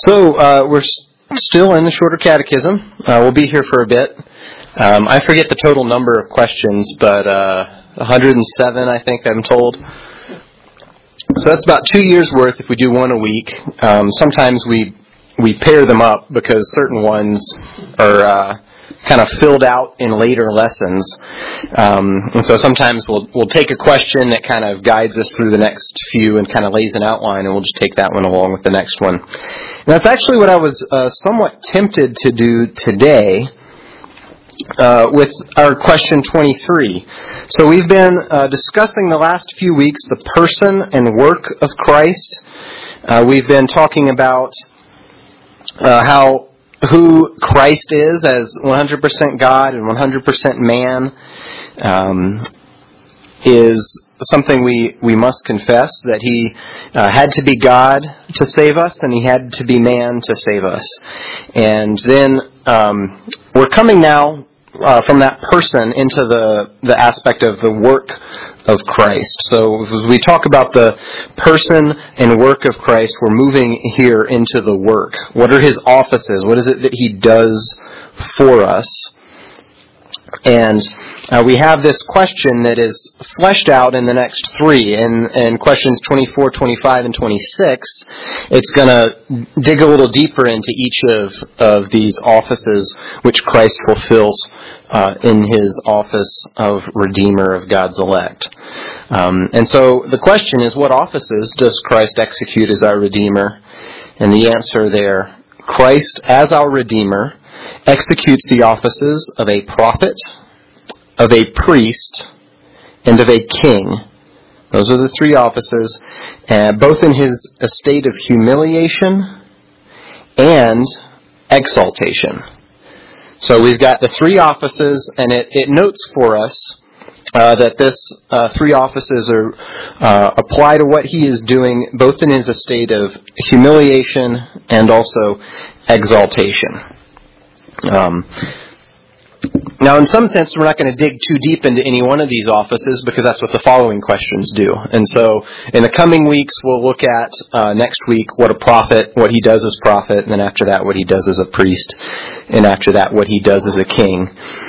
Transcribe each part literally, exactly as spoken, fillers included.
So uh, we're s- still in the Shorter Catechism. Uh, we'll be here for a bit. Um, I forget the total number of questions, but uh, one hundred seven, I think I'm told. So that's about two years' worth if we do one a week. Um, sometimes we we pair them up because certain ones are uh, kind of filled out in later lessons. Um, and so sometimes we'll we'll take a question that kind of guides us through the next few and kind of lays an outline, and we'll just take that one along with the next one. And that's actually what I was uh, somewhat tempted to do today uh, with our question twenty-three. So we've been uh, discussing the last few weeks the person and work of Christ. Uh, we've been talking about uh, how who Christ is as one hundred percent God and one hundred percent man um, is something we, we must confess, that he uh, had to be God to save us and he had to be man to save us. And then um, we're coming now uh, from that person into the, the aspect of the work of Christ. So as we talk about the person and work of Christ, we're moving here into the work. What are his offices? What is it that he does for us? And uh, we have this question that is fleshed out in the next three. In, in questions twenty-four, twenty-five, and twenty-six, it's going to dig a little deeper into each of, of these offices which Christ fulfills uh, in his office of Redeemer of God's elect. Um, and so the question is, what offices does Christ execute as our Redeemer? And the answer there, Christ as our Redeemer executes the offices of a prophet, of a priest, and of a king. Those are the three offices, uh, both in his estate of humiliation and exaltation. So we've got the three offices, and it, it notes for us uh, that this uh, three offices are uh, apply to what he is doing, both in his estate of humiliation and also exaltation. Um, now, in some sense, we're not going to dig too deep into any one of these offices because that's what the following questions do. And so, in the coming weeks, we'll look at uh, next week what a prophet, what he does as prophet, and then after that, what he does as a priest, and after that, what he does as a king.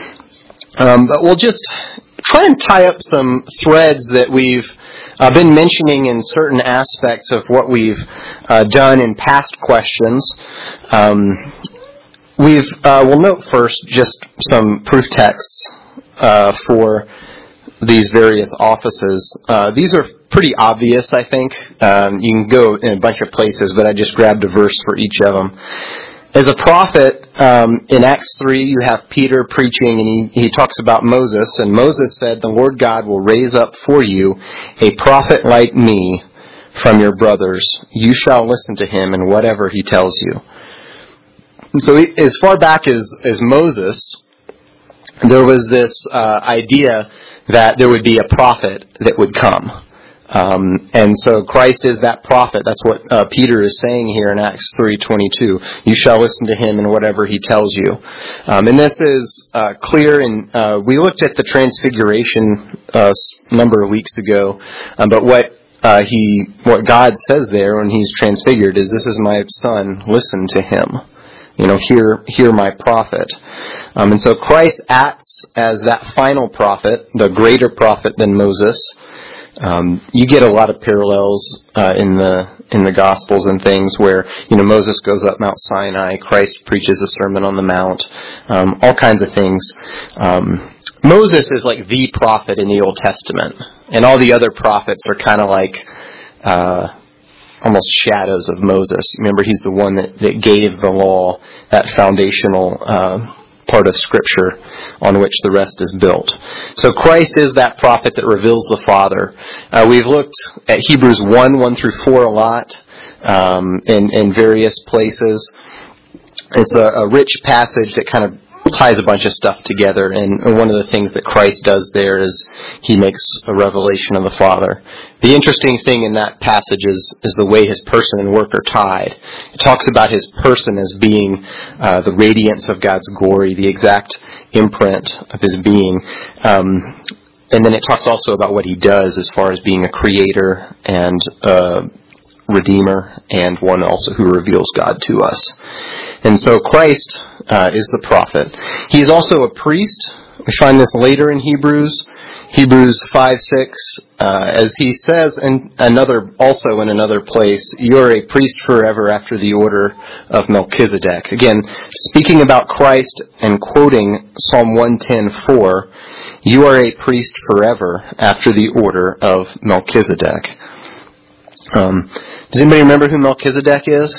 Um, but we'll just try and tie up some threads that we've uh, been mentioning in certain aspects of what we've uh, done in past questions. Um, We've, uh, we'll note first just some proof texts uh, for these various offices. Uh, these are pretty obvious, I think. Um, you can go in a bunch of places, but I just grabbed a verse for each of them. As a prophet, um, in Acts three, you have Peter preaching, and he, he talks about Moses. And Moses said, "The Lord God will raise up for you a prophet like me from your brothers. You shall listen to him in whatever he tells you." And so as far back as, as Moses, there was this uh, idea that there would be a prophet that would come. Um, and so Christ is that prophet. That's what uh, Peter is saying here in Acts three twenty-two. You shall listen to him in whatever he tells you. Um, and this is uh, clear. And uh, we looked at the Transfiguration uh, a number of weeks ago. Um, but what uh, he, what God says there when he's transfigured is, "This is my son. Listen to him. You know, hear, hear my prophet." Um, and so Christ acts as that final prophet, the greater prophet than Moses. Um, you get a lot of parallels uh, in the in the Gospels and things where, you know, Moses goes up Mount Sinai, Christ preaches a Sermon on the Mount, um, all kinds of things. Um, Moses is like the prophet in the Old Testament, and all the other prophets are kind of like Uh, almost shadows of Moses. Remember, he's the one that, that gave the law, that foundational uh, part of Scripture on which the rest is built. So Christ is that prophet that reveals the Father. Uh, we've looked at Hebrews one, one through four a lot um, in, in various places. It's a, a rich passage that kind of ties a bunch of stuff together, and one of the things that Christ does there is he makes a revelation of the Father. The interesting thing in that passage is, is the way his person and work are tied. It talks about his person as being uh, the radiance of God's glory, the exact imprint of his being. Um, and then it talks also about what he does as far as being a creator and uh, Redeemer and one also who reveals God to us. And so Christ uh, is the prophet. He is also a priest. We find this later in Hebrews. Hebrews five six, uh, as he says in another, also in another place, you are a priest forever after the order of Melchizedek. Again, speaking about Christ and quoting Psalm one ten four, you are a priest forever after the order of Melchizedek. Um, does anybody remember who Melchizedek is?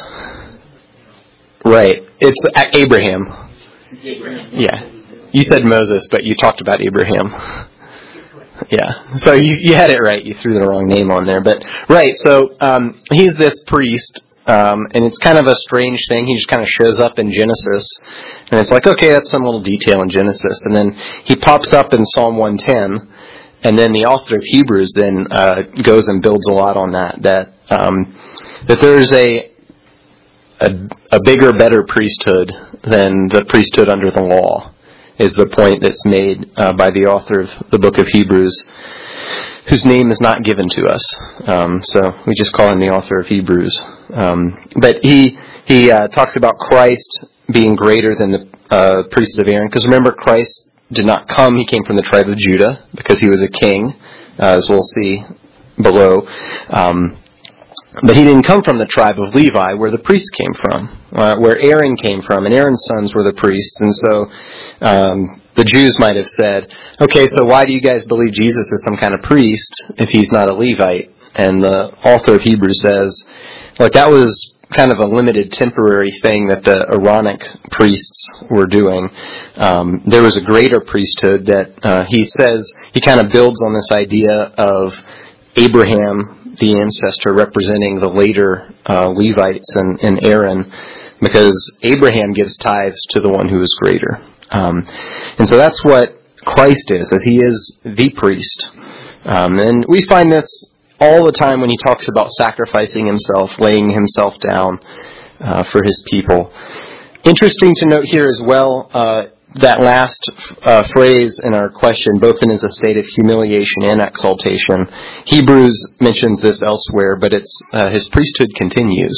Right. It's Abraham. Abraham. Yeah. You said Moses, but you talked about Abraham. Yeah, so you, you had it right. You threw the wrong name on there. But, right, so um, he's this priest, um, and it's kind of a strange thing. He just kind of shows up in Genesis, and it's like, okay, that's some little detail in Genesis. And then he pops up in Psalm one ten, and then the author of Hebrews then uh, goes and builds a lot on that, that um, that there's a, a a bigger, better priesthood than the priesthood under the law, is the point that's made uh, by the author of the book of Hebrews, whose name is not given to us. Um, so we just call him the author of Hebrews. Um, but he he uh, talks about Christ being greater than the uh, priests of Aaron. Because remember, Christ did not come. He came from the tribe of Judah because he was a king, uh, as we'll see below. Um, But he didn't come from the tribe of Levi, where the priests came from, uh, where Aaron came from, and Aaron's sons were the priests. And so um, the Jews might have said, okay, so why do you guys believe Jesus is some kind of priest if he's not a Levite? And the author of Hebrews says, look, that was kind of a limited temporary thing that the Aaronic priests were doing. Um, there was a greater priesthood that uh, he says, he kind of builds on this idea of Abraham, the ancestor, representing the later uh, Levites and, and Aaron, because Abraham gives tithes to the one who is greater. Um, and so that's what Christ is, as he is the priest. Um, and we find this all the time when he talks about sacrificing himself, laying himself down uh, for his people. Interesting to note here as well, uh, that last uh, phrase in our question, both in his state of humiliation and exaltation. Hebrews mentions this elsewhere, but it's uh, his priesthood continues.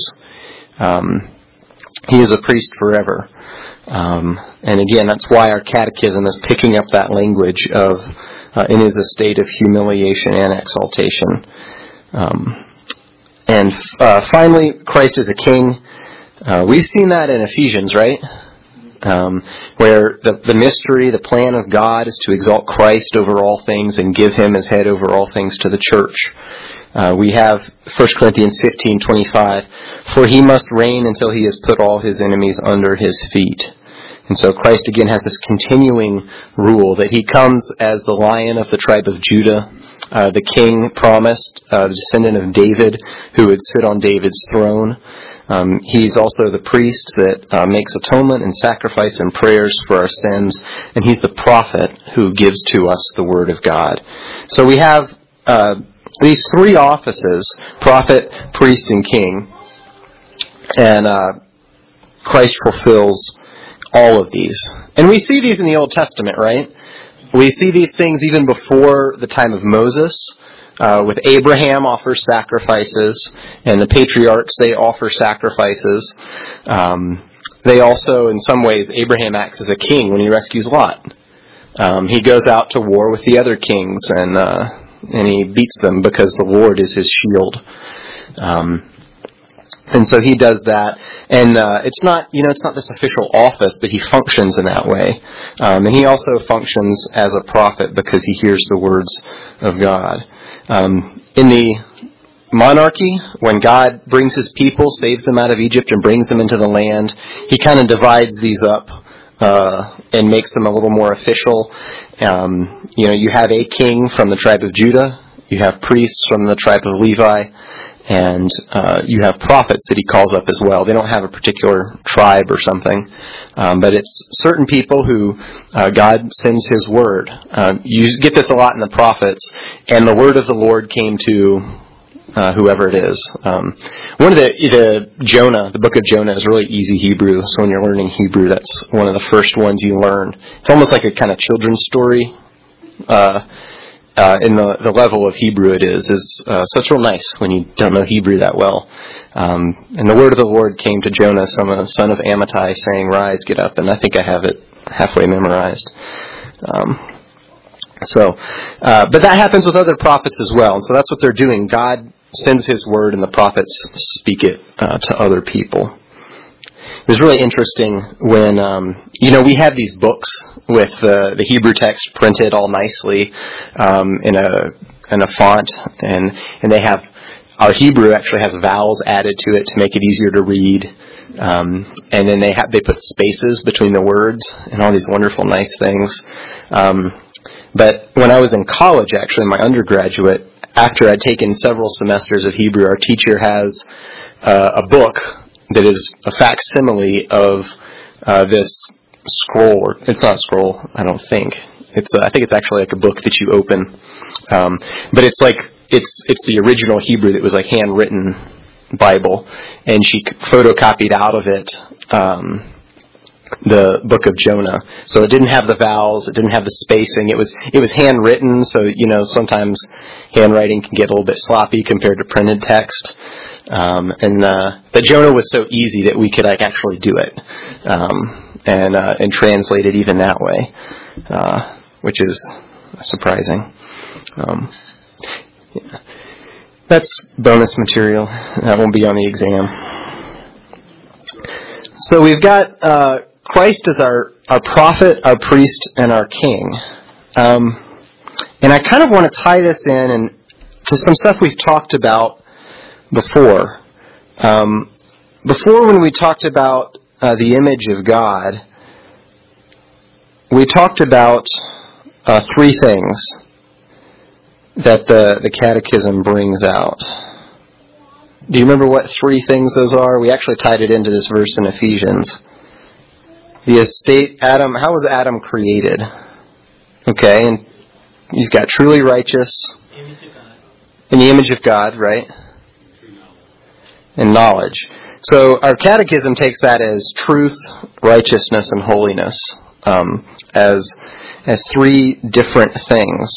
Um, he is a priest forever. Um, and again, that's why our catechism is picking up that language of uh, in his estate of humiliation and exaltation. Um, and uh, finally, Christ is a king. Uh, we've seen that in Ephesians, right? Um, where the, the mystery, the plan of God is to exalt Christ over all things and give him as head over all things to the church. Uh, we have First Corinthians fifteen twenty-five, for he must reign until he has put all his enemies under his feet. And so Christ again has this continuing rule that he comes as the Lion of the tribe of Judah, uh, the king promised, uh, the descendant of David, who would sit on David's throne. Um, he's also the priest that uh, makes atonement and sacrifice and prayers for our sins, and he's the prophet who gives to us the word of God. So we have uh, these three offices, prophet, priest, and king, and uh, Christ fulfills all of these. And we see these in the Old Testament, right? We see these things even before the time of Moses. Uh, with Abraham offers sacrifices, and the patriarchs, they offer sacrifices. Um, they also, in some ways, Abraham acts as a king when he rescues Lot. Um, he goes out to war with the other kings, and uh, and he beats them because the Lord is his shield. Um, and so he does that, and uh, it's not, you know, it's not this official office, but he functions in that way. Um, and he also functions as a prophet because he hears the words of God. Um, in the monarchy, when God brings his people, saves them out of Egypt and brings them into the land, he kind of divides these up uh, and makes them a little more official. Um, you know, you have a king from the tribe of Judah, you have priests from the tribe of Levi, and uh, you have prophets that he calls up as well. They don't have a particular tribe or something, um, but it's certain people who uh, God sends his word. Uh, you get this a lot in the prophets, and the word of the Lord came to uh, whoever it is. Um, one of the, the Jonah, the book of Jonah is really easy Hebrew, so when you're learning Hebrew, that's one of the first ones you learn. It's almost like a kind of children's story. Uh, uh, in the, the level of Hebrew it is, is uh, so it's real nice when you don't know Hebrew that well. Um, and the word of the Lord came to Jonah, son of Amittai, saying, "Rise, get up." And I think I have it halfway memorized. Um, so, uh, but that happens with other prophets as well. And so that's what they're doing. God sends his word and the prophets speak it uh, to other people. It was really interesting when, um, you know, we have these books with uh, the Hebrew text printed all nicely um, in a in a font, and and they have, our Hebrew actually has vowels added to it to make it easier to read, um, and then they have they put spaces between the words and all these wonderful nice things. Um, but when I was in college, actually, my undergraduate, after I'd taken several semesters of Hebrew, our teacher has uh, a book that is a facsimile of uh, this scroll. Or it's not a scroll, I don't think. It's uh, I think it's actually like a book that you open, um, but it's like it's it's the original Hebrew that was like handwritten Bible, and she photocopied out of it um, the book of Jonah. So it didn't have the vowels, it didn't have the spacing. It was it was handwritten, so you know sometimes handwriting can get a little bit sloppy compared to printed text. Um, and uh, but Jonah was so easy that we could like actually do it um, and uh, and translate it even that way, uh, which is surprising. Um, yeah. That's bonus material. That won't be on the exam. So we've got uh, Christ as our, our prophet, our priest, and our king. Um, and I kind of want to tie this in and to some stuff we've talked about before. Um, before, when we talked about uh, the image of God, we talked about uh, three things that the, the Catechism brings out. Do you remember what three things those are? We actually tied it into this verse in Ephesians. The estate, Adam, how was Adam created? Okay, and you've got truly righteous. Image of God. In the image of God, right? And knowledge. So our Catechism takes that as truth, righteousness, and holiness um, as as three different things.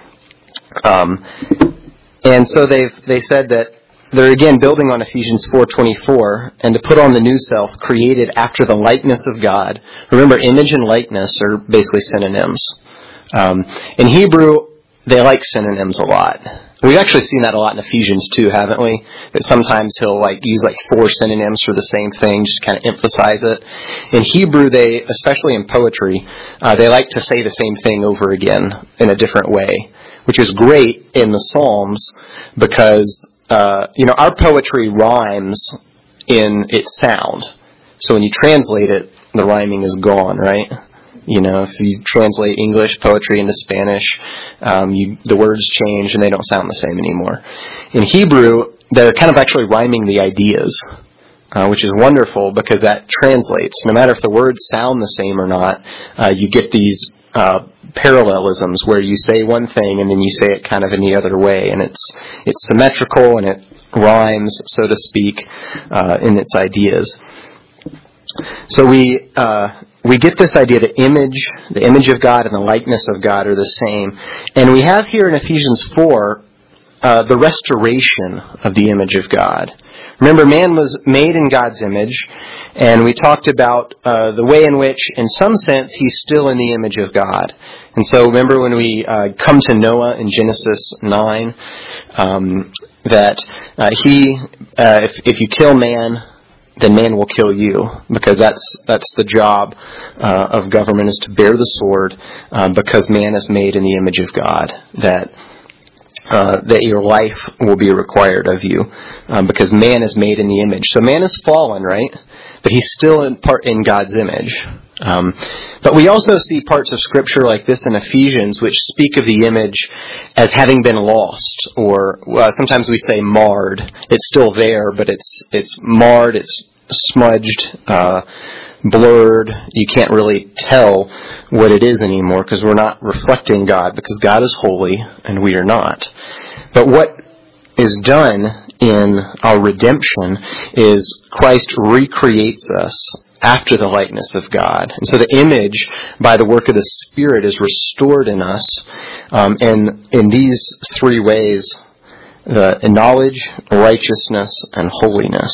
Um, and so they've they said that they're again building on Ephesians four twenty-four, and to put on the new self created after the likeness of God. Remember, image and likeness are basically synonyms. Um, in Hebrew, they like synonyms a lot. We've actually seen that a lot in Ephesians too, haven't we? That sometimes he'll like use like four synonyms for the same thing, just kind of emphasize it. In Hebrew, they, especially in poetry, uh, they like to say the same thing over again in a different way, which is great in the Psalms because, uh, you know, our poetry rhymes in its sound. So when you translate it, the rhyming is gone, right? You know, if you translate English poetry into Spanish, um, you, the words change and they don't sound the same anymore. In Hebrew, they're kind of actually rhyming the ideas, uh, which is wonderful because that translates. No matter if the words sound the same or not, uh, you get these uh, parallelisms where you say one thing and then you say it kind of in the other way, and it's it's symmetrical and it rhymes, so to speak, uh, in its ideas. So we uh, we get this idea that image, the image of God and the likeness of God are the same. And we have here in Ephesians four uh, the restoration of the image of God. Remember, man was made in God's image, and we talked about uh, the way in which, in some sense, he's still in the image of God. And so remember when we uh, come to Noah in Genesis nine, um, that uh, he, uh, if, if you kill man, then man will kill you, because that's that's the job uh, of government, is to bear the sword, uh, because man is made in the image of God, that uh, that your life will be required of you, um, because man is made in the image. So man is fallen, right? But he's still in part in God's image. Um, but we also see parts of Scripture like this in Ephesians, which speak of the image as having been lost, or uh, sometimes we say marred. It's still there, but it's it's marred, it's smudged, uh, blurred. You can't really tell what it is anymore because we're not reflecting God, because God is holy and we are not. But what is done in our redemption is Christ recreates us after the likeness of God. And so the image, by the work of the Spirit, is restored in us Um, and in these three ways, the knowledge, righteousness, and holiness.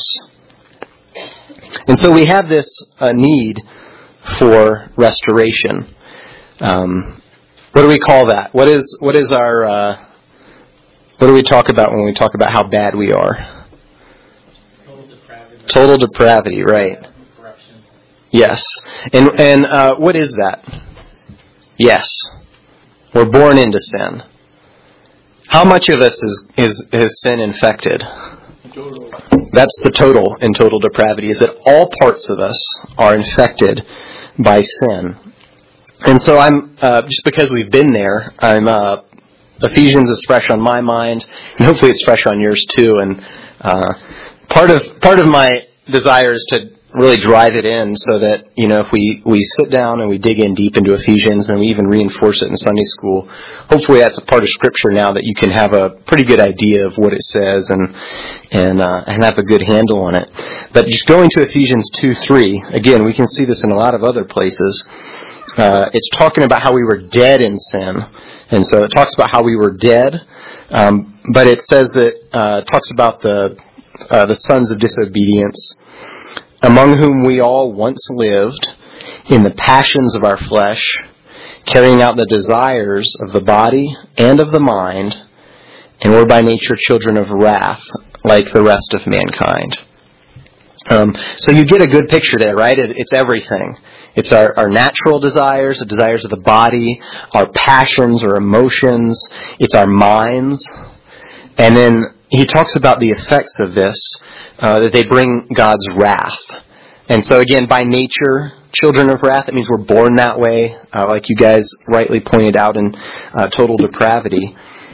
And so we have this uh, need for restoration. Um, what do we call that? What is what is our uh, what do we talk about when we talk about how bad we are? Total depravity. Total depravity, right? Corruption. Yes. And and uh, what is that? Yes, we're born into sin. How much of us is is, is sin infected? Total. That's the total in total depravity, is that all parts of us are infected by sin. And so I'm, uh, just because we've been there, I'm, uh, Ephesians is fresh on my mind, and hopefully it's fresh on yours too. And, uh, part of, part of my desire is to really drive it in so that, you know, if we, we sit down and we dig in deep into Ephesians and we even reinforce it in Sunday school, hopefully that's a part of Scripture now that you can have a pretty good idea of what it says and and uh, and have a good handle on it. But just going to Ephesians two three, again, we can see this in a lot of other places. Uh, it's talking about how we were dead in sin. And so it talks about how we were dead, um, but it says that, uh, it talks about the uh, the sons of disobedience, among whom we all once lived in the passions of our flesh, carrying out the desires of the body and of the mind, and were by nature children of wrath, like the rest of mankind. Um, so you get a good picture there, right? It, it's everything. It's our, our natural desires, the desires of the body, our passions or emotions. It's our minds. And then he talks about the effects of this, uh, that they bring God's wrath. And so again, by nature, children of wrath, it means we're born that way, uh, like you guys rightly pointed out in uh, total depravity.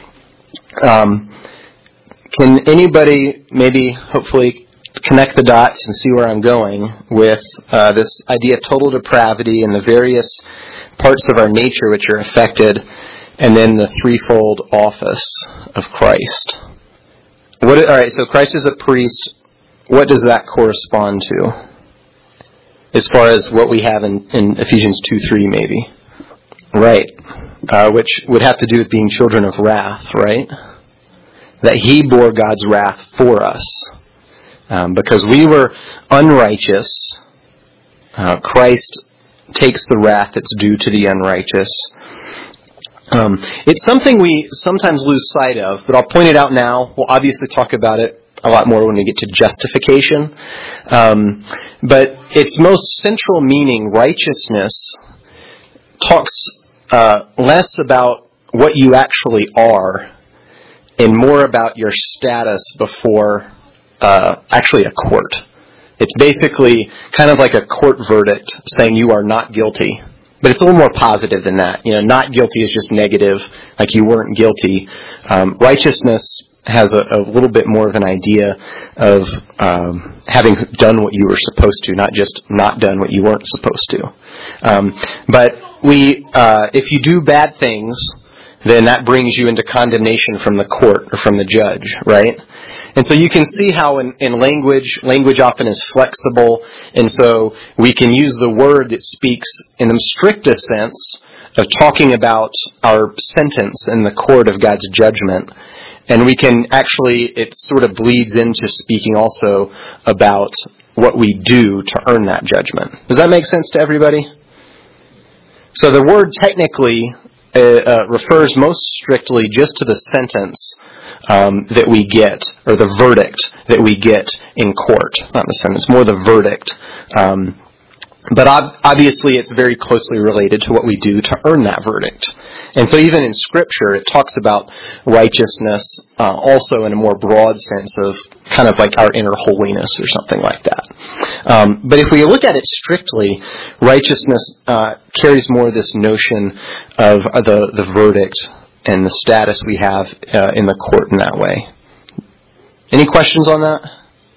Um, can anybody maybe, hopefully, connect the dots and see where I'm going with uh, this idea of total depravity and the various parts of our nature which are affected, and then the threefold office of Christ? What? All right, so Christ is a priest. What does that correspond to? As far as what we have in, in Ephesians two three, maybe. Right. Uh, which would have to do with being children of wrath, right? That he bore God's wrath for us. Um, because we were unrighteous, uh, Christ takes the wrath that's due to the unrighteous. Um, it's something we sometimes lose sight of, but I'll point it out now. We'll obviously talk about it a lot more when we get to justification. Um, but its most central meaning, righteousness, talks uh, less about what you actually are and more about your status before uh, actually a court. It's basically kind of like a court verdict saying you are not guilty. But it's a little more positive than that. You know, not guilty is just negative, like you weren't guilty. Um, righteousness has a, a little bit more of an idea of um, having done what you were supposed to, not just not done what you weren't supposed to. Um, but we, uh, if you do bad things, then that brings you into condemnation from the court or from the judge, right? And so you can see how in, in language, language often is flexible, and so we can use the word that speaks in the strictest sense of talking about our sentence in the court of God's judgment. And we can actually, it sort of bleeds into speaking also about what we do to earn that judgment. Does that make sense to everybody? So the word technically uh, uh, refers most strictly just to the sentence um, that we get, or the verdict that we get in court. Not the sentence, more the verdict. Um, But obviously it's very closely related to what we do to earn that verdict. And so even in Scripture, it talks about righteousness uh, also in a more broad sense of kind of like our inner holiness or something like that. Um, but if we look at it strictly, righteousness uh, carries more this notion of uh, the, the verdict and the status we have uh, in the court in that way. Any questions on that?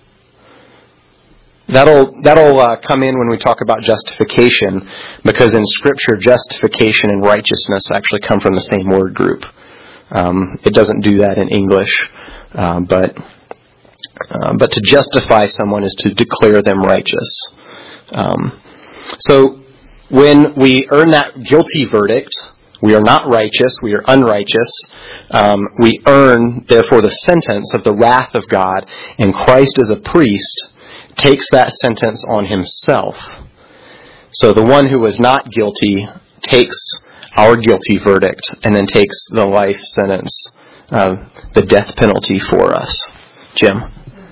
That'll that'll uh, come in when we talk about justification, because in Scripture, justification and righteousness actually come from the same word group. Um, it doesn't do that in English, uh, but uh, but to justify someone is to declare them righteous. Um, so when we earn that guilty verdict, We are not righteous. We are unrighteous. Um, we earn, therefore, the sentence of the wrath of God. And Christ, as a priest, takes that sentence on himself. So the one who was not guilty takes our guilty verdict and then takes the life sentence, uh, the death penalty for us. Jim?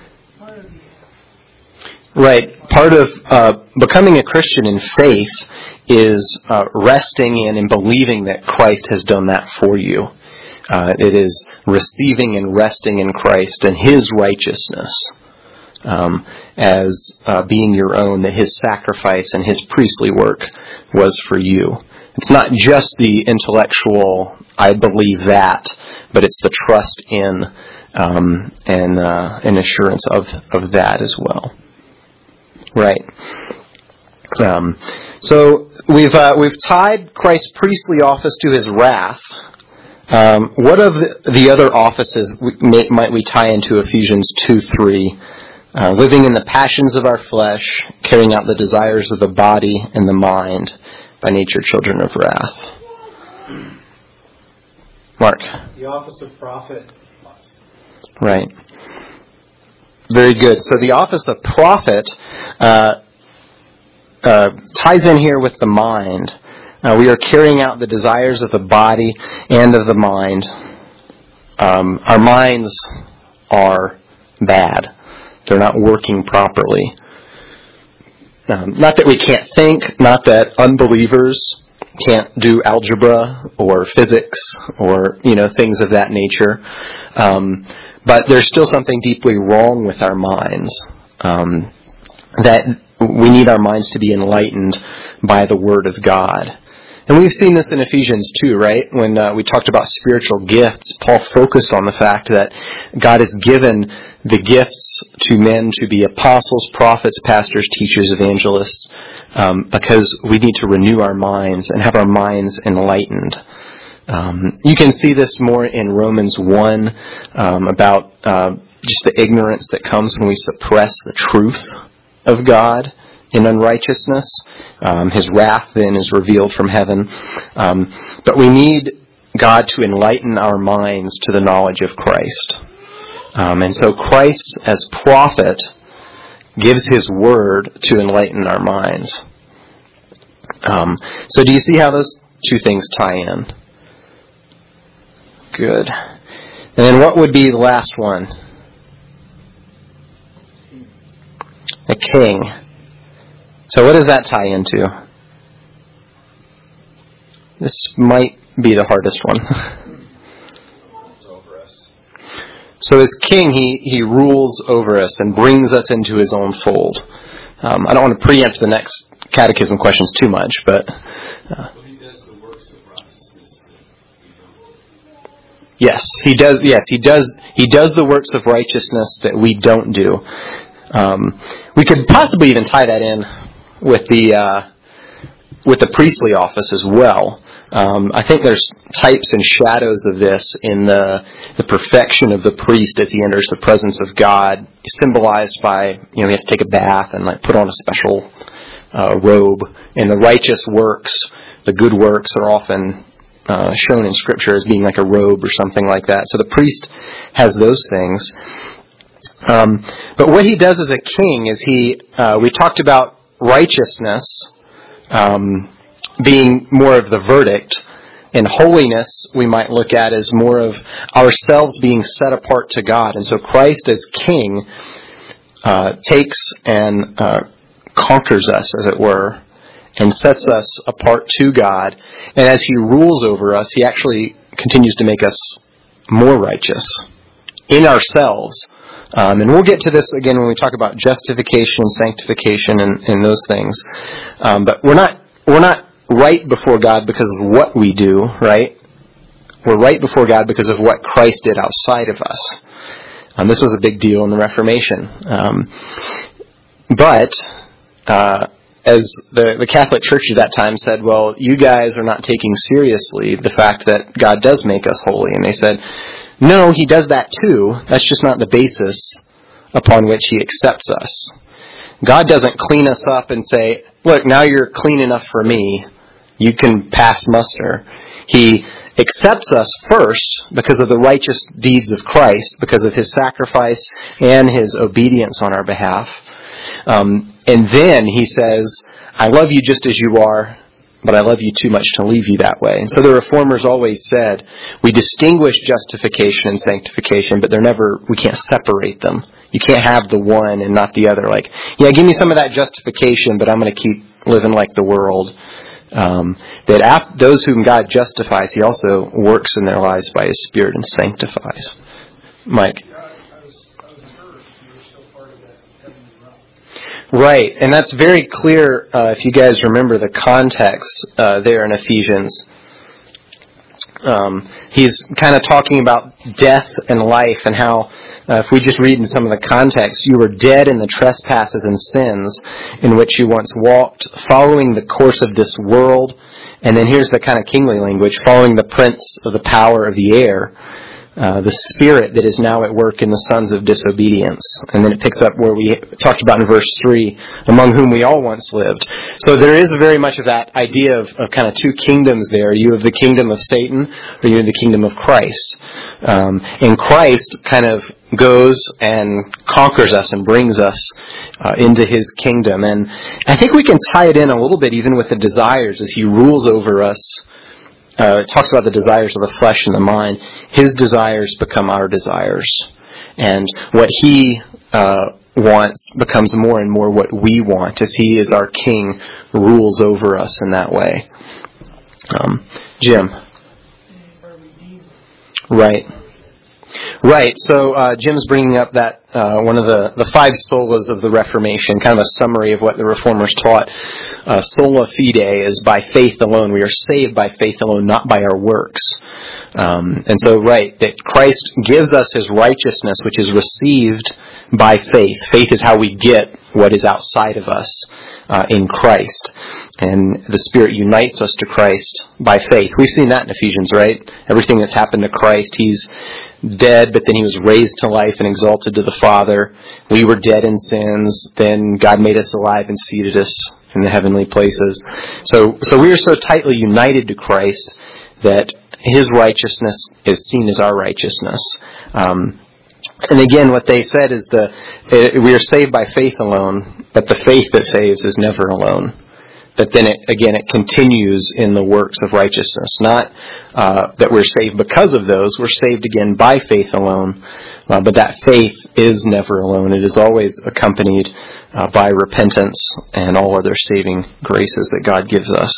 Right. Part of uh, becoming a Christian in faith is uh, resting in and believing that Christ has done that for you. Uh, it is receiving and resting in Christ and his righteousness um, as uh, being your own, that his sacrifice and his priestly work was for you. It's not just the intellectual, I believe that, but it's the trust in um, and uh, an assurance of, of that as well. Right. Um, so we've uh, we've tied Christ's priestly office to his wrath. Um, what of the, the other offices we, may, might we tie into Ephesians two three? Uh, living in the passions of our flesh, carrying out the desires of the body and the mind, by nature children of wrath. Mark. The office of prophet. Right. Very good. So the office of prophet uh, uh, ties in here with the mind. Uh, we are carrying out the desires of the body and of the mind. Um, our minds are bad. They're not working properly. Um, not that we can't think, not that unbelievers can't do algebra or physics or, you know, things of that nature. Um, but there's still something deeply wrong with our minds. Um, that we need our minds to be enlightened by the Word of God. And we've seen this in Ephesians two, right? When uh, we talked about spiritual gifts, Paul focused on the fact that God has given the gifts to men to be apostles, prophets, pastors, teachers, evangelists, um, because we need to renew our minds and have our minds enlightened. Um, you can see this more in Romans one um, about uh, just the ignorance that comes when we suppress the truth of God in unrighteousness. Um, his wrath then is revealed from heaven. Um, but we need God to enlighten our minds to the knowledge of Christ. Um, and so Christ, as prophet, gives his word to enlighten our minds. Um, so do you see how those two things tie in? Good. And then what would be the last one? A king. So what does that tie into? This might be the hardest one. Over us. So as king, he, he rules over us and brings us into his own fold. Um, I don't want to preempt the next catechism questions too much, but... Uh, Well, he does the works of righteousness that we don't do. yes, he does. Yes, he does. He does the works of righteousness that we don't do. Um, we could possibly even tie that in with the uh, with the priestly office as well. Um, I think there's types and shadows of this in the the perfection of the priest as he enters the presence of God, symbolized by, you know, he has to take a bath and like put on a special uh, robe. And the righteous works, the good works, are often uh, shown in Scripture as being like a robe or something like that. So the priest has those things. Um, but what he does as a king is he, uh, we talked about righteousness um, being more of the verdict, and holiness we might look at as more of ourselves being set apart to God. And so Christ as king uh, takes and uh, conquers us, as it were, and sets us apart to God. And as he rules over us, he actually continues to make us more righteous in ourselves. Um, and we'll get to this again when we talk about justification and sanctification and, and those things. Um, but we're not we're not right before God because of what we do, right? We're right before God because of what Christ did outside of us. Um, this was a big deal in the Reformation. Um, but uh, as the, the Catholic Church at that time said, well, you guys are not taking seriously the fact that God does make us holy. And they said, no, he does that too. That's just not the basis upon which he accepts us. God doesn't clean us up and say, look, now you're clean enough for me. You can pass muster. He accepts us first because of the righteous deeds of Christ, because of his sacrifice and his obedience on our behalf. Um, and then he says, I love you just as you are, but I love you too much to leave you that way. And so the Reformers always said, we distinguish justification and sanctification, but they're never, we can't separate them. You can't have the one and not the other. Like, yeah, give me some of that justification, but I'm going to keep living like the world. Um, that ap- those whom God justifies, he also works in their lives by his Spirit and sanctifies. Mike? Yeah, I was, I was encouraged you were still part of that heavenly realm. Right, and that's very clear uh, if you guys remember the context uh, there in Ephesians. Um, he's kind of talking about death and life and how, uh, if we just read in some of the context, you were dead in the trespasses and sins in which you once walked, following the course of this world. And then here's the kind of kingly language, following the prince of the power of the air, uh, the spirit that is now at work in the sons of disobedience. And then it picks up where we talked about in verse three, among whom we all once lived. So there is very much of that idea of, of kind of two kingdoms there. You have the kingdom of Satan, or you have the kingdom of Christ. Um, and Christ kind of goes and conquers us and brings us uh, into his kingdom. And I think we can tie it in a little bit even with the desires as he rules over us. Uh, it talks about the desires of the flesh and the mind. His desires become our desires. And what he uh, wants becomes more and more what we want as he is our king, rules over us in that way. Um, Jim? Right. Right. So uh, Jim's bringing up that uh, one of the, the five solas of the Reformation, kind of a summary of what the Reformers taught. Uh, sola fide is by faith alone. We are saved by faith alone, not by our works. Um, and so, right, that Christ gives us his righteousness, which is received by faith. Faith is how we get what is outside of us uh, in Christ. And the Spirit unites us to Christ by faith. We've seen that in Ephesians, right? Everything that's happened to Christ, he's dead, but then he was raised to life and exalted to the Father. We were dead in sins. Then God made us alive and seated us in the heavenly places. So, so we are so tightly united to Christ that his righteousness is seen as our righteousness. Um, and again, what they said is the uh, we are saved by faith alone, but the faith that saves is never alone. But then, it, again, it continues in the works of righteousness. Not uh, that we're saved because of those. We're saved, again, by faith alone. Uh, but that faith is never alone. It is always accompanied uh, by repentance and all other saving graces that God gives us.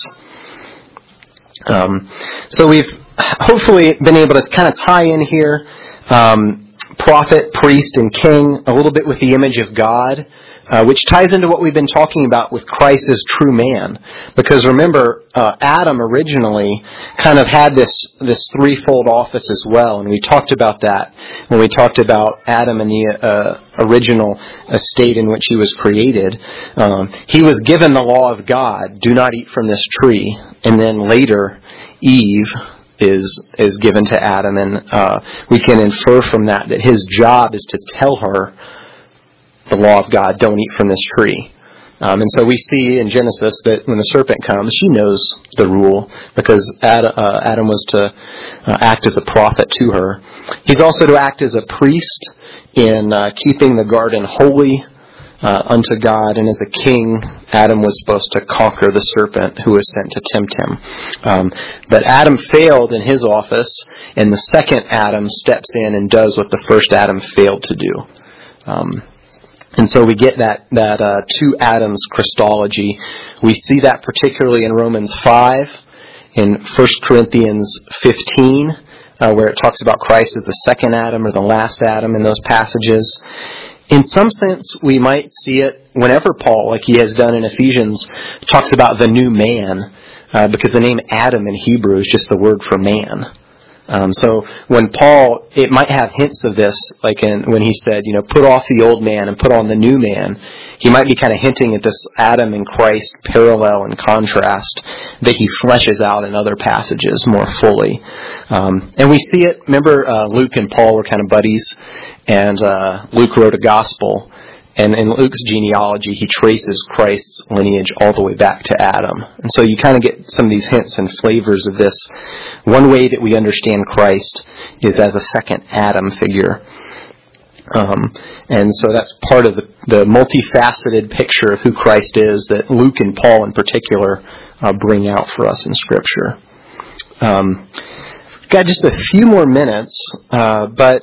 Um, so we've hopefully been able to kind of tie in here um, prophet, priest, and king a little bit with the image of God. Uh, which ties into what we've been talking about with Christ as true man. Because remember, uh, Adam originally kind of had this this threefold office as well, and we talked about that when we talked about Adam and the uh, original estate in which he was created. Um, he was given the law of God, do not eat from this tree, and then later Eve is is given to Adam, and uh, we can infer from that that his job is to tell her the law of God, don't eat from this tree. Um, and so we see in Genesis that when the serpent comes, she knows the rule because Adam, uh, Adam was to uh, act as a prophet to her. He's also to act as a priest in uh, keeping the garden holy uh, unto God. And as a king, Adam was supposed to conquer the serpent who was sent to tempt him. Um, but Adam failed in his office, and the second Adam steps in and does what the first Adam failed to do. Um, And so we get that that uh, two Adams Christology. We see that particularly in Romans five, in First Corinthians fifteen, uh, where it talks about Christ as the second Adam or the last Adam in those passages. In some sense, we might see it whenever Paul, like he has done in Ephesians, talks about the new man, uh, because the name Adam in Hebrew is just the word for man. Um, so when Paul, it might have hints of this, like in, when he said, you know, put off the old man and put on the new man, he might be kind of hinting at this Adam and Christ parallel and contrast that he fleshes out in other passages more fully. Um, and we see it, remember uh, Luke and Paul were kind of buddies, and uh, Luke wrote a gospel, And in Luke's genealogy, he traces Christ's lineage all the way back to Adam. And so you kind of get some of these hints and flavors of this. One way that we understand Christ is as a second Adam figure. Um, and so that's part of the, the multifaceted picture of who Christ is that Luke and Paul in particular uh, bring out for us in Scripture. Um, got just a few more minutes, uh, but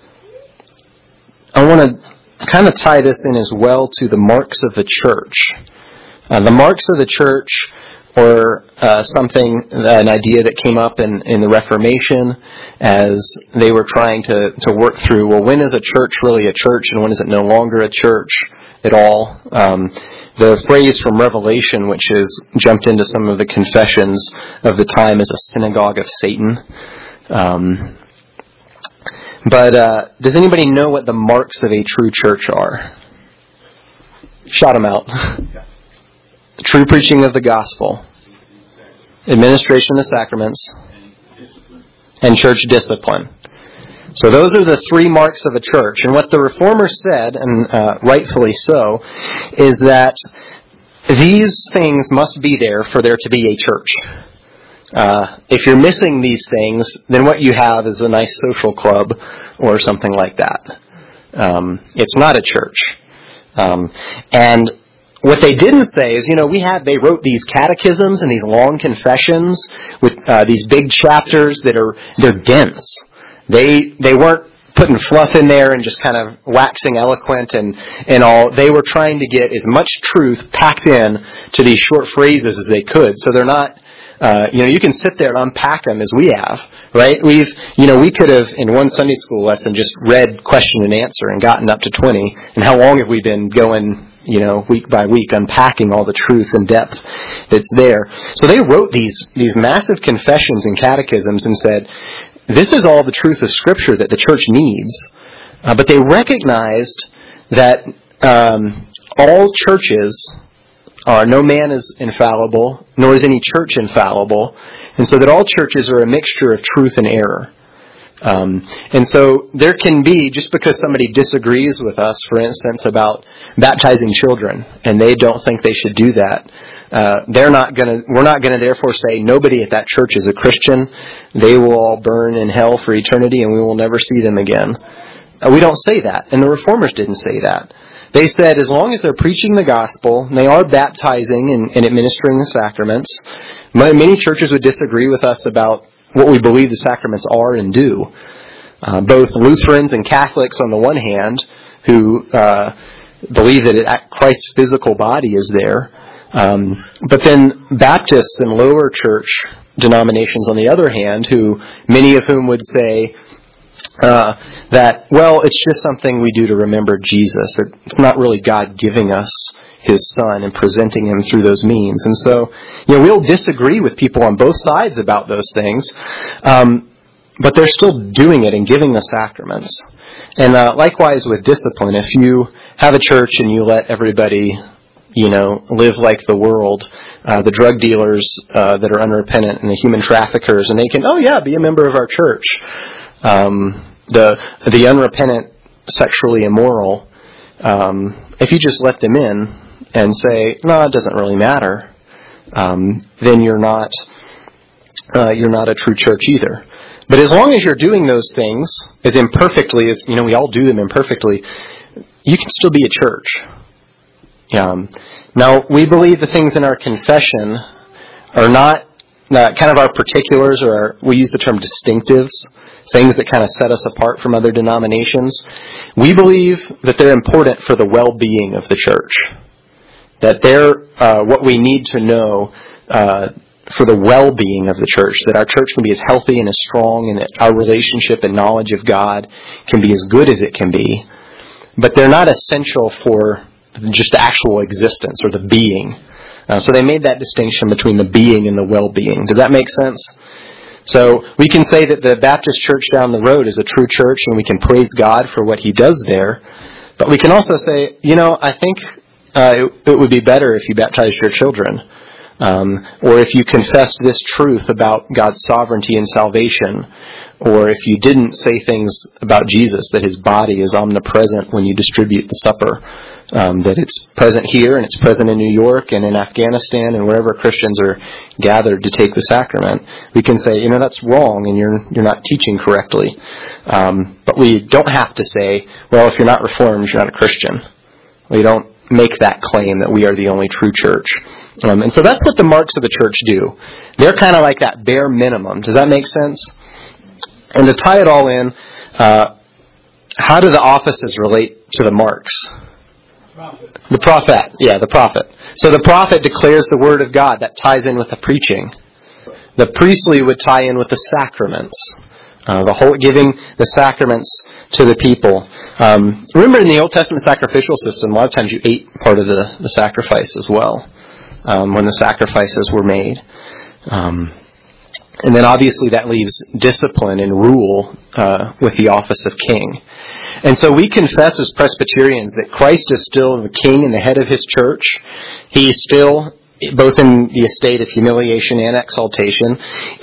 I want to kind of tie this in as well to the marks of the church. Uh, the marks of the church or uh, something, an idea that came up in, in the Reformation as they were trying to, to work through, well, when is a church really a church and when is it no longer a church at all? Um, the phrase from Revelation, which has jumped into some of the confessions of the time, is a synagogue of Satan. Um, but uh, does anybody know what the marks of a true church are? Shout them out. True preaching of the gospel, administration of the sacraments, and church discipline. So those are the three marks of a church. And what the Reformers said, and uh, rightfully so, is that these things must be there for there to be a church. Uh, if you're missing these things, then what you have is a nice social club or something like that. Um, it's not a church. Um, and what they didn't say is, you know, we had, they wrote these catechisms and these long confessions with uh, these big chapters that are, they're dense. They, they weren't putting fluff in there and just kind of waxing eloquent and, and all. They were trying to get as much truth packed in to these short phrases as they could. So they're not, uh, you know, you can sit there and unpack them as we have, right? We've, you know, we could have in one Sunday school lesson just read question and answer and gotten up to twenty. And how long have we been going, you know, week by week, unpacking all the truth and depth that's there? So they wrote these these massive confessions and catechisms and said, this is all the truth of Scripture that the church needs. Uh, but they recognized that um, all churches are, no man is infallible, nor is any church infallible, and so that all churches are a mixture of truth and error. Um, and so there can be, just because somebody disagrees with us, for instance, about baptizing children, and they don't think they should do that, uh, they're not going to. We're not going to therefore say nobody at that church is a Christian. They will all burn in hell for eternity, and we will never see them again. Uh, we don't say that, and the Reformers didn't say that. They said as long as they're preaching the gospel, and they are baptizing and, and administering the sacraments. Many churches would disagree with us about what we believe the sacraments are and do. Uh, both Lutherans and Catholics on the one hand, who uh, believe that it, Christ's physical body is there, um, but then Baptists and lower church denominations on the other hand, who many of whom would say uh, that, well, it's just something we do to remember Jesus. It's not really God giving us His Son and presenting Him through those means. And so, you know, we'll disagree with people on both sides about those things, um, but they're still doing it and giving the sacraments. And uh, likewise with discipline, if you have a church and you let everybody, you know, live like the world, uh, the drug dealers uh, that are unrepentant and the human traffickers, and they can, oh yeah, be a member of our church. Um, the the unrepentant, sexually immoral, um, if you just let them in and say, no, it doesn't really matter, um, then you're not uh, you're not a true church either. But as long as you're doing those things as imperfectly as, you know, we all do them imperfectly, you can still be a church. Um, now, we believe the things in our confession are not uh, kind of our particulars, or our, we use the term distinctives, things that kind of set us apart from other denominations. We believe that they're important for the well-being of the church. That they're uh, what we need to know uh, for the well-being of the church, that our church can be as healthy and as strong, and that our relationship and knowledge of God can be as good as it can be. But they're not essential for just actual existence or the being. Uh, so they made that distinction between the being and the well-being. Does that make sense? So we can say that the Baptist church down the road is a true church, and we can praise God for what He does there. But we can also say, you know, I think Uh, it, it would be better if you baptized your children. um, or if you confessed this truth about God's sovereignty and salvation, or if you didn't say things about Jesus, that his body is omnipresent when you distribute the supper, um, that it's present here and it's present in New York and in Afghanistan and wherever Christians are gathered to take the sacrament, we can say, you know, that's wrong and you're you're not teaching correctly. Um, but we don't have to say, well, if you're not Reformed, you're not a Christian. We don't make that claim that we are the only true church. Um, and so that's what the marks of the church do. They're kind of like that bare minimum. Does that make sense? And to tie it all in, uh, how do the offices relate to the marks? Prophet. The prophet, yeah, the prophet. So the prophet declares the word of God. That ties in with the preaching. The priestly would tie in with the sacraments. Uh, the whole giving the sacraments to the people. Um, remember in the Old Testament sacrificial system, a lot of times you ate part of the, the sacrifice as well um, when the sacrifices were made. Um, and then obviously that leaves discipline and rule uh, with the office of king. And so we confess as Presbyterians that Christ is still the king and the head of his church. He is still, both in the estate of humiliation and exaltation,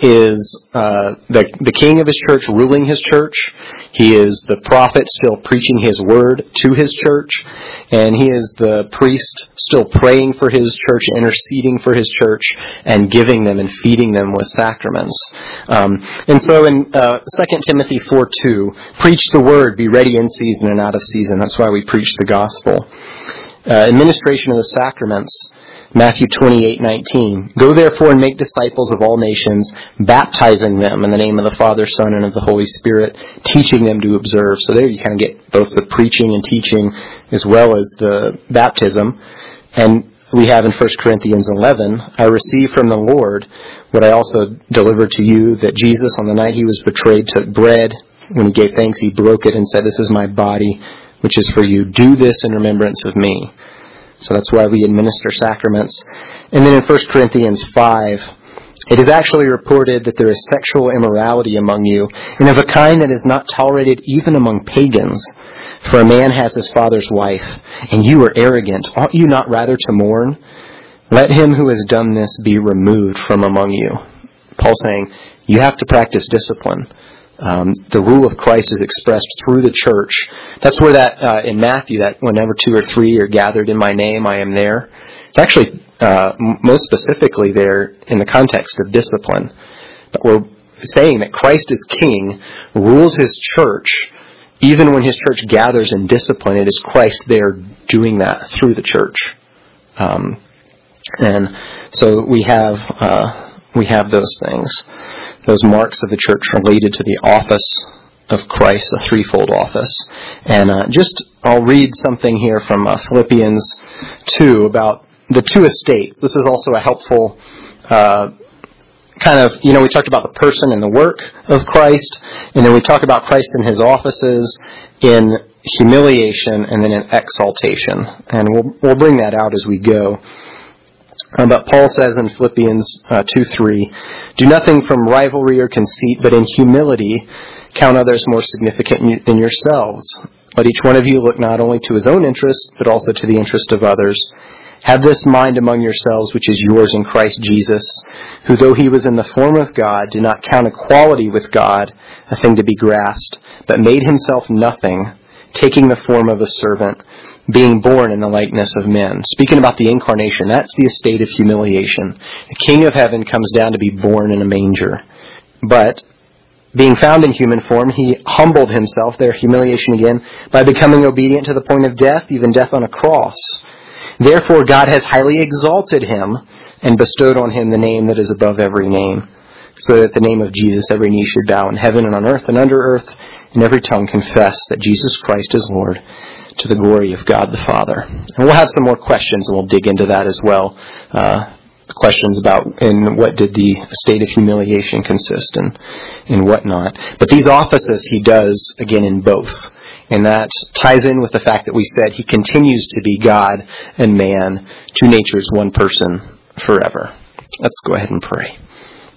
is uh, the, the king of his church ruling his church. He is the prophet still preaching his word to his church. And he is the priest still praying for his church, interceding for his church, and giving them and feeding them with sacraments. Um, and so in uh, Second Timothy four two, preach the word, be ready in season and out of season. That's why we preach the gospel. Uh, administration of the sacraments. Matthew twenty-eight nineteen. Go therefore and make disciples of all nations, baptizing them in the name of the Father, Son, and of the Holy Spirit, teaching them to observe. So there you kind of get both the preaching and teaching as well as the baptism. And we have in First Corinthians eleven, I received from the Lord what I also delivered to you, that Jesus on the night he was betrayed took bread. When he gave thanks, he broke it and said, this is my body, which is for you. Do this in remembrance of me. So that's why we administer sacraments. And then in First Corinthians five, it is actually reported that there is sexual immorality among you, and of a kind that is not tolerated even among pagans. For a man has his father's wife, and you are arrogant. Ought you not rather to mourn? Let him who has done this be removed from among you. Paul's saying, you have to practice discipline. Um, the rule of Christ is expressed through the church. That's where that, uh, in Matthew, that whenever two or three are gathered in my name, I am there. It's actually uh, m- most specifically there in the context of discipline. But we're saying that Christ is king, rules his church. Even when his church gathers in discipline, it is Christ there doing that through the church. Um, and so we have uh, we have those things. Those marks of the church related to the office of Christ, a threefold office. And uh, just, I'll read something here from uh, Philippians two about the two estates. This is also a helpful uh, kind of, you know, we talked about the person and the work of Christ, and then we talk about Christ and his offices in humiliation and then in exaltation. And we'll, we'll bring that out as we go. Um, but Paul says in Philippians uh, two three, do nothing from rivalry or conceit, but in humility count others more significant than yourselves. Let each one of you look not only to his own interest, but also to the interest of others. Have this mind among yourselves, which is yours in Christ Jesus, who though he was in the form of God, did not count equality with God a thing to be grasped, but made himself nothing, taking the form of a servant, being born in the likeness of men. Speaking about the incarnation, that's the estate of humiliation. The King of heaven comes down to be born in a manger. But, being found in human form, he humbled himself, there humiliation again, by becoming obedient to the point of death, even death on a cross. Therefore God has highly exalted him and bestowed on him the name that is above every name, so that at the name of Jesus every knee should bow in heaven and on earth and under earth, and every tongue confess that Jesus Christ is Lord, to the glory of God the Father. And we'll have some more questions, and we'll dig into that as well. Uh, questions about in what did the state of humiliation consist in, and whatnot. But these offices he does, again, in both. And that ties in with the fact that we said he continues to be God and man, two natures, one person, forever. Let's go ahead and pray.